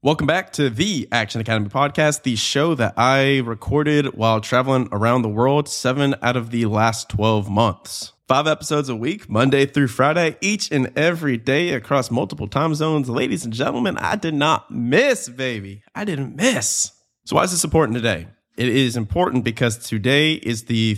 Welcome back to the Action Academy podcast, the show that I recorded while traveling around the world 7 out of the last 12 months. 5 episodes a week, Monday through Friday, each and every day across multiple time zones. Ladies and gentlemen, I did not miss, baby. I didn't miss. So why is this important today? It is important because today is the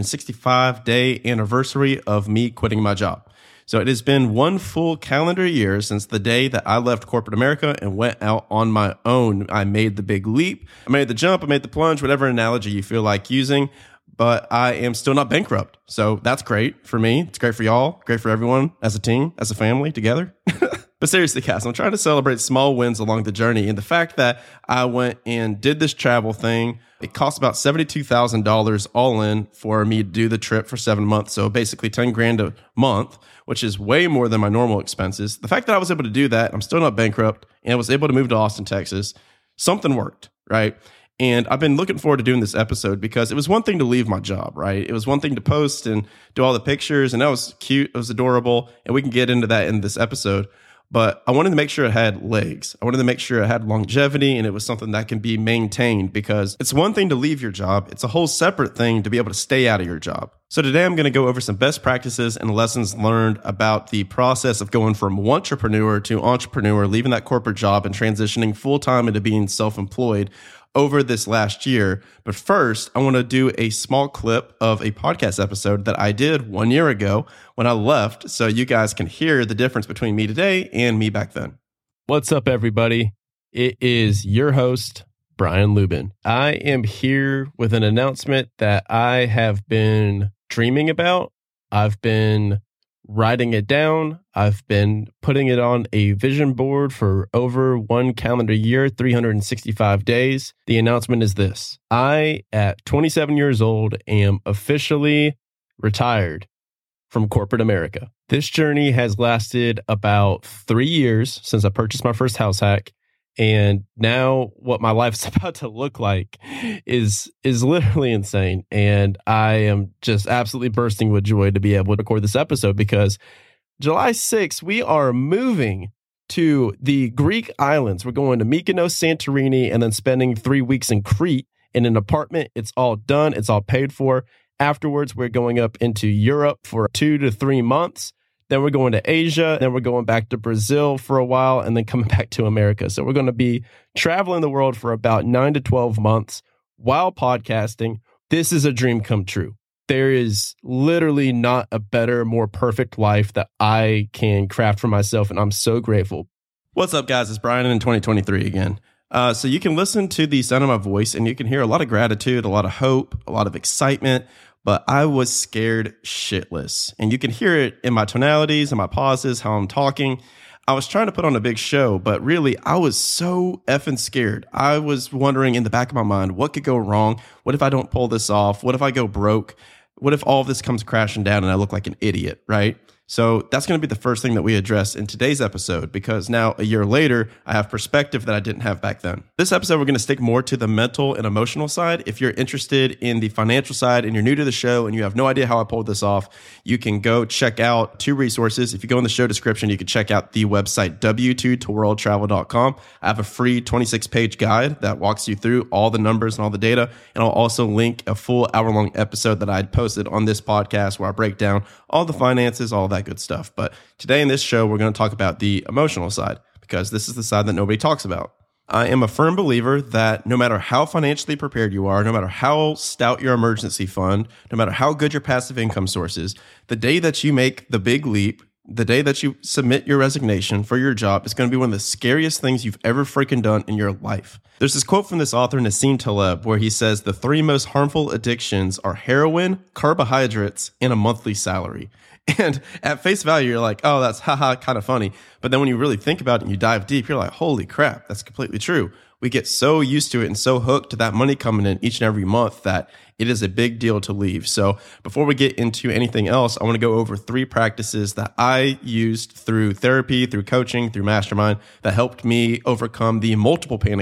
365-day anniversary of me quitting my job. So it has been 1 full calendar year since the day that I left corporate America and went out on my own. I made the big leap. I made the jump. I made the plunge, whatever analogy you feel like using. But I am still not bankrupt. So that's great for me. It's great for y'all. Great for everyone as a team, as a family together. But seriously, guys, I'm trying to celebrate small wins along the journey. And the fact that I went and did this travel thing, it cost about $72,000 all in for me to do the trip for 7 months. So basically 10 grand a month, which is way more than my normal expenses. The fact that I was able to do that, I'm still not bankrupt, and I was able to move to Austin, Texas, something worked, right? And I've been looking forward to doing this episode because it was one thing to leave my job, right? It was one thing to post and do all the pictures, and that was cute, it was adorable, and we can get into that in this episode. But I wanted to make sure it had legs. I wanted to make sure it had longevity and it was something that can be maintained, because it's one thing to leave your job. It's a whole separate thing to be able to stay out of your job. So today I'm going to go over some best practices and lessons learned about the process of going from wantrepreneur to entrepreneur, leaving that corporate job and transitioning full-time into being self-employed over this last year. But first, I want to do a small clip of a podcast episode that I did 1 year ago when I left, so you guys can hear the difference between me today and me back then. What's up, everybody? It is your host, Brian Lubin. I am here with an announcement that I have been dreaming about. I've been writing it down. I've been putting it on a vision board for over 1 calendar year, 365 days. The announcement is this. I, at 27 years old, am officially retired from corporate America. This journey has lasted about 3 years since I purchased my first house hack. And now what my life is about to look like is literally insane. And I am just absolutely bursting with joy to be able to record this episode, because July 6th, we are moving to the Greek islands. We're going to Mykonos, Santorini, and then spending 3 weeks in Crete in an apartment. It's all done. It's all paid for. Afterwards, we're going up into Europe for 2 to 3 months. Then we're going to Asia, then we're going back to Brazil for a while, and then coming back to America. So we're going to be traveling the world for about 9 to 12 months while podcasting. This is a dream come true. There is literally not a better, more perfect life that I can craft for myself, and I'm so grateful. What's up, guys? It's Brian in 2023 again. So you can listen to the sound of my voice, and you can hear a lot of gratitude, a lot of hope, a lot of excitement. But I was scared shitless. And you can hear it in my tonalities and my pauses, how I'm talking. I was trying to put on a big show, but really, I was so effing scared. I was wondering in the back of my mind, what could go wrong? What if I don't pull this off? What if I go broke? What if all of this comes crashing down and I look like an idiot, right? So that's going to be the first thing that we address in today's episode, because now a year later, I have perspective that I didn't have back then. This episode, we're going to stick more to the mental and emotional side. If you're interested in the financial side and you're new to the show and you have no idea how I pulled this off, you can go check out 2 resources. If you go in the show description, you can check out the website w2toworldtravel.com. I have a free 26-page guide that walks you through all the numbers and all the data. And I'll also link a full hour-long episode that I had posted on this podcast where I break down all the finances, all that good stuff. But today in this show, we're going to talk about the emotional side, because this is the side that nobody talks about. I am a firm believer that no matter how financially prepared you are, no matter how stout your emergency fund, no matter how good your passive income source is, the day that you make the big leap, the day that you submit your resignation for your job is going to be one of the scariest things you've ever freaking done in your life. There's this quote from this author, Nassim Taleb, where he says the 3 most harmful addictions are heroin, carbohydrates, and a monthly salary. And at face value, you're like, oh, that's kind of funny. But then when you really think about it and you dive deep, you're like, holy crap, that's completely true. We get so used to it and so hooked to that money coming in each and every month that it is a big deal to leave. So before we get into anything else, I want to go over 3 practices that I used through therapy, through coaching, through mastermind that helped me overcome the multiple panic attacks that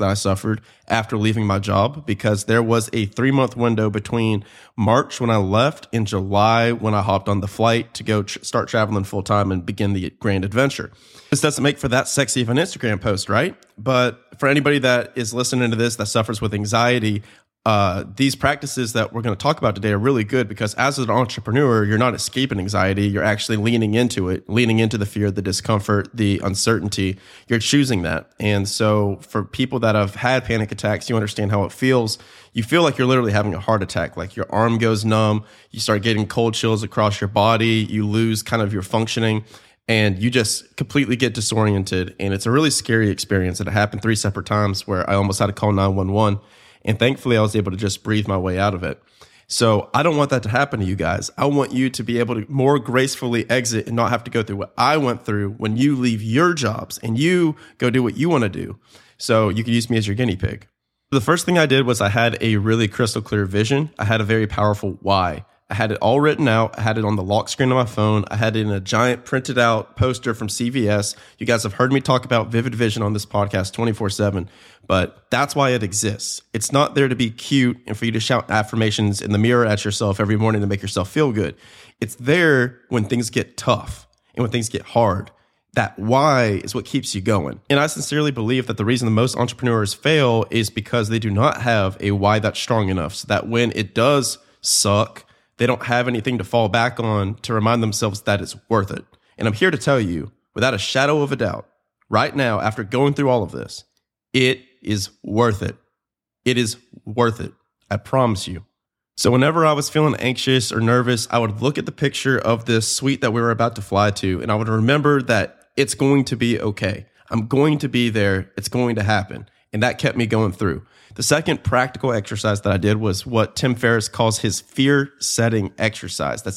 that I suffered after leaving my job, because there was a 3-month window between March when I left and July when I hopped on the flight to go start traveling full time and begin the grand adventure. This doesn't make for that sexy of an Instagram post, right? But for anybody that is listening to this that suffers with anxiety, these practices that we're going to talk about today are really good, because as an entrepreneur, you're not escaping anxiety. You're actually leaning into it, leaning into the fear, the discomfort, the uncertainty. You're choosing that. And so for people that have had panic attacks, you understand how it feels. You feel like you're literally having a heart attack, like your arm goes numb. You start getting cold chills across your body. You lose kind of your functioning, and you just completely get disoriented. And it's a really scary experience. And it happened 3 separate times where I almost had to call 911. And thankfully, I was able to just breathe my way out of it. So I don't want that to happen to you guys. I want you to be able to more gracefully exit and not have to go through what I went through when you leave your jobs and you go do what you want to do. So you can use me as your guinea pig. The first thing I did was I had a really crystal clear vision. I had a very powerful why. I had it all written out. I had it on the lock screen of my phone. I had it in a giant printed out poster from CVS. You guys have heard me talk about Vivid Vision on this podcast 24/7, but that's why it exists. It's not there to be cute and for you to shout affirmations in the mirror at yourself every morning to make yourself feel good. It's there when things get tough and when things get hard. That why is what keeps you going. And I sincerely believe that the reason the most entrepreneurs fail is because they do not have a why that's strong enough, so that when it does suck, they don't have anything to fall back on to remind themselves that it's worth it. And I'm here to tell you, without a shadow of a doubt, right now, after going through all of this, it is worth it. It is worth it. I promise you. So whenever I was feeling anxious or nervous, I would look at the picture of this suite that we were about to fly to, and I would remember that it's going to be okay. I'm going to be there. It's going to happen. And that kept me going through. The second practical exercise that I did was what Tim Ferriss calls his fear setting exercise. That's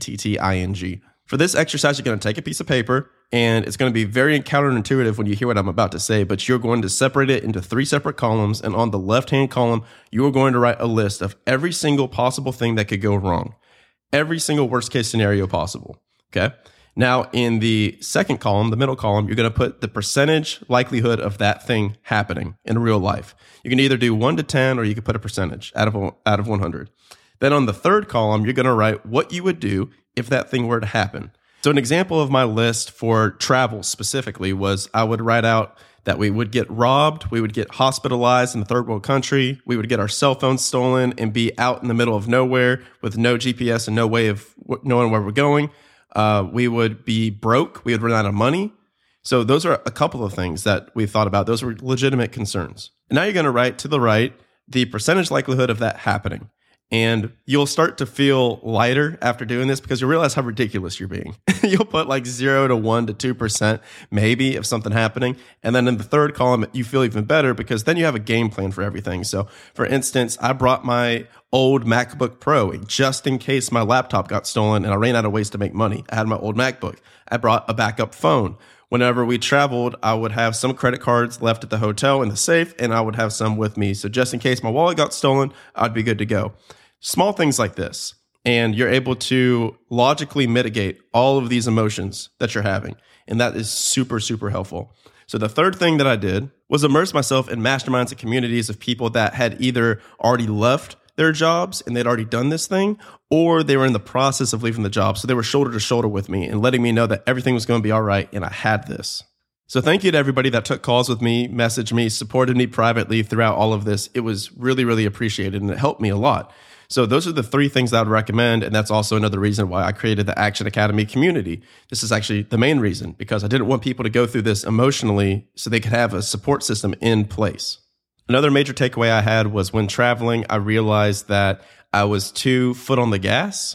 SETTING. For this exercise, you're going to take a piece of paper, and it's going to be very counterintuitive when you hear what I'm about to say, but you're going to separate it into 3 separate columns. And on the left-hand column, you are going to write a list of every single possible thing that could go wrong. Every single worst case scenario possible. Okay. Now, in the second column, the middle column, you're going to put the percentage likelihood of that thing happening in real life. You can either do 1 to 10, or you can put a percentage out of 100. Then on the third column, you're going to write what you would do if that thing were to happen. So an example of my list for travel specifically was I would write out that we would get robbed, we would get hospitalized in a third world country, we would get our cell phones stolen and be out in the middle of nowhere with no GPS and no way of knowing where we're going. We would be broke. We would run out of money. So those are a couple of things that we thought about. Those were legitimate concerns. And now you're going to write to the right the percentage likelihood of that happening. And you'll start to feel lighter after doing this because you'll realize how ridiculous you're being. You'll put like 0 to 1 to 2% maybe of something happening. And then in the third column, you feel even better because then you have a game plan for everything. So for instance, I brought my old MacBook Pro just in case my laptop got stolen and I ran out of ways to make money. I had my old MacBook. I brought a backup phone. Whenever we traveled, I would have some credit cards left at the hotel in the safe, and I would have some with me. So just in case my wallet got stolen, I'd be good to go. Small things like this, and you're able to logically mitigate all of these emotions that you're having. And that is super, super helpful. So the third thing that I did was immerse myself in masterminds and communities of people that had either already left their jobs and they'd already done this thing, or they were in the process of leaving the job. So they were shoulder to shoulder with me and letting me know that everything was going to be all right. And I had this. So thank you to everybody that took calls with me, messaged me, supported me privately throughout all of this. It was really, really appreciated and it helped me a lot. So those are the 3 things that I would recommend. And that's also another reason why I created the Action Academy community. This is actually the main reason, because I didn't want people to go through this emotionally so they could have a support system in place. Another major takeaway I had was when traveling, I realized that I was too foot on the gas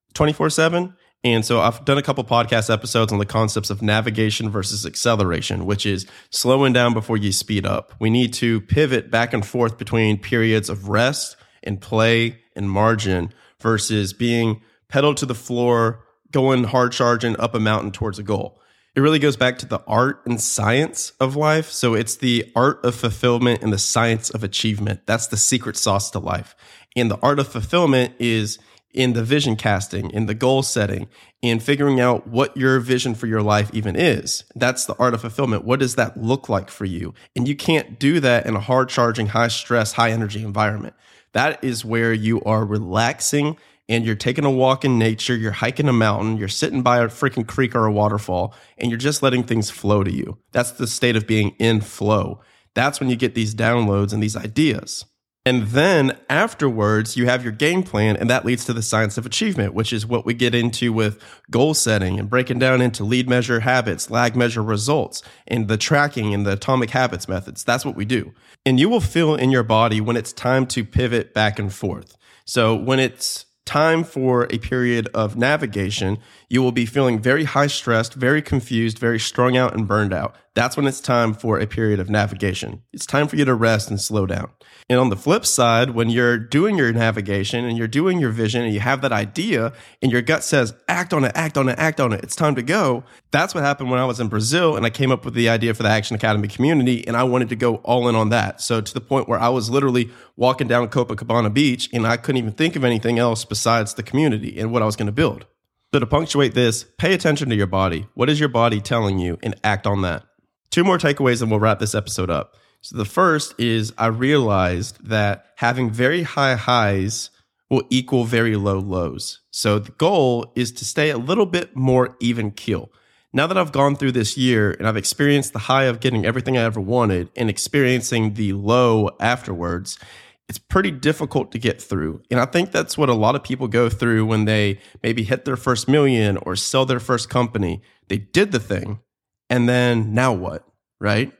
24/7. And so I've done a couple podcast episodes on the concepts of navigation versus acceleration, which is slowing down before you speed up. We need to pivot back and forth between periods of rest and play and margin versus being pedal to the floor, going hard charging up a mountain towards a goal. It really goes back to the art and science of life. So it's the art of fulfillment and the science of achievement. That's the secret sauce to life. And the art of fulfillment is in the vision casting, in the goal setting, in figuring out what your vision for your life even is. That's the art of fulfillment. What does that look like for you? And you can't do that in a hard charging, high stress, high energy environment. That is where you are relaxing and you're taking a walk in nature, you're hiking a mountain, you're sitting by a freaking creek or a waterfall, and you're just letting things flow to you. That's the state of being in flow. That's when you get these downloads and these ideas. And then afterwards, you have your game plan, and that leads to the science of achievement, which is what we get into with goal setting and breaking down into lead measure habits, lag measure results, and the tracking and the atomic habits methods. That's what we do. And you will feel in your body when it's time to pivot back and forth. So when it's time for a period of navigation, you will be feeling very high stressed, very confused, very strung out and burned out. That's when it's time for a period of navigation. It's time for you to rest and slow down. And on the flip side, when you're doing your navigation and you're doing your vision and you have that idea and your gut says, act on it, act on it, act on it, it's time to go. That's what happened when I was in Brazil and I came up with the idea for the Action Academy community and I wanted to go all in on that. So to the point where I was literally walking down Copacabana Beach and I couldn't even think of anything else besides the community and what I was going to build. So to punctuate this, pay attention to your body. What is your body telling you and act on that? 2 more takeaways and we'll wrap this episode up. So the first is I realized that having very high highs will equal very low lows. So the goal is to stay a little bit more even keel. Now that I've gone through this year and I've experienced the high of getting everything I ever wanted and experiencing the low afterwards, it's pretty difficult to get through. And I think that's what a lot of people go through when they maybe hit their first million or sell their first company. They did the thing and then now what, right?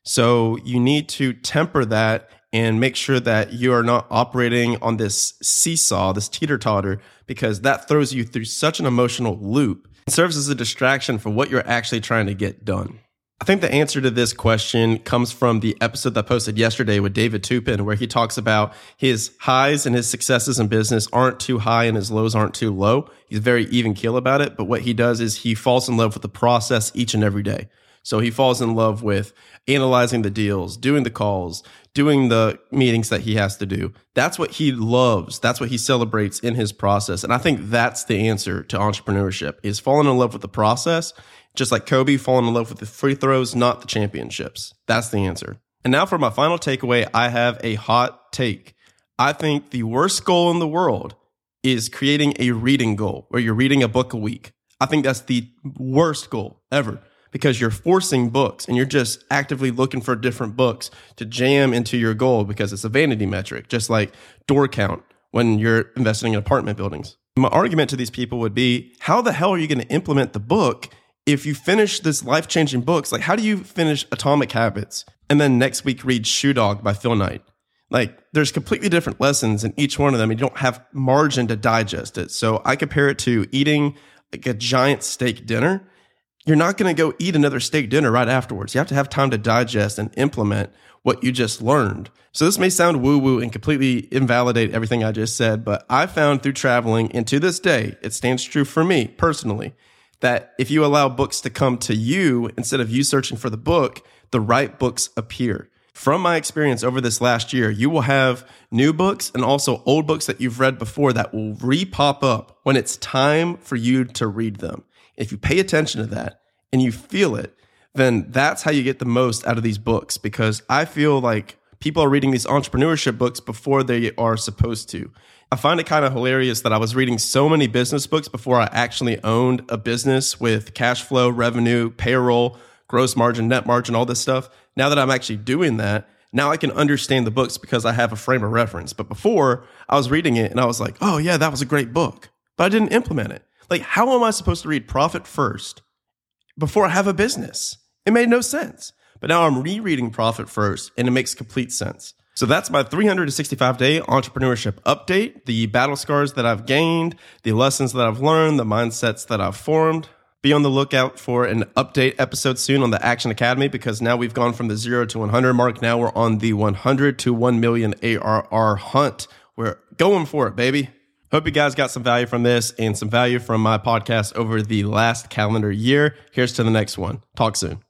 So you need to temper that and make sure that you are not operating on this seesaw, this teeter-totter, because that throws you through such an emotional loop. It serves as a distraction for what you're actually trying to get done. I think the answer to this question comes from the episode that I posted yesterday with David Tupin, where he talks about his highs and his successes in business aren't too high and his lows aren't too low. He's very even keel about it. But what he does is he falls in love with the process each and every day. So he falls in love with analyzing the deals, doing the calls, doing the meetings that he has to do. That's what he loves. That's what he celebrates in his process. And I think that's the answer to entrepreneurship is falling in love with the process, just like Kobe falling in love with the free throws, not the championships. That's the answer. And now for my final takeaway, I have a hot take. I think the worst goal in the world is creating a reading goal where you're reading a book a week. I think that's the worst goal ever. Because you're forcing books and you're just actively looking for different books to jam into your goal because it's a vanity metric, just like door count when you're investing in apartment buildings. My argument to these people would be, how the hell are you going to implement the book if you finish this life-changing books? Like, how do you finish Atomic Habits and then next week read Shoe Dog by Phil Knight? Like, there's completely different lessons in each one of them and you don't have margin to digest it. So I compare it to eating like a giant steak dinner. You're not going to go eat another steak dinner right afterwards. You have to have time to digest and implement what you just learned. So this may sound woo-woo and completely invalidate everything I just said, but I found through traveling, and to this day, it stands true for me personally, that if you allow books to come to you instead of you searching for the book, the right books appear. From my experience over this last year, you will have new books and also old books that you've read before that will re-pop up when it's time for you to read them. If you pay attention to that and you feel it, then that's how you get the most out of these books, because I feel like people are reading these entrepreneurship books before they are supposed to. I find it kind of hilarious that I was reading so many business books before I actually owned a business with cash flow, revenue, payroll, gross margin, net margin, all this stuff. Now that I'm actually doing that, now I can understand the books because I have a frame of reference. But before, I was reading it and I was like, oh yeah, that was a great book, but I didn't implement it. Like, how am I supposed to read Profit First before I have a business? It made no sense. But now I'm rereading Profit First and it makes complete sense. So that's my 365-day entrepreneurship update, the battle scars that I've gained, the lessons that I've learned, the mindsets that I've formed. Be on the lookout for an update episode soon on the Action Academy, because now we've gone from the 0 to 100 mark. Now we're on the 100 to 1 million ARR hunt. We're going for it, baby. Hope you guys got some value from this and some value from my podcast over the last calendar year. Here's to the next one. Talk soon.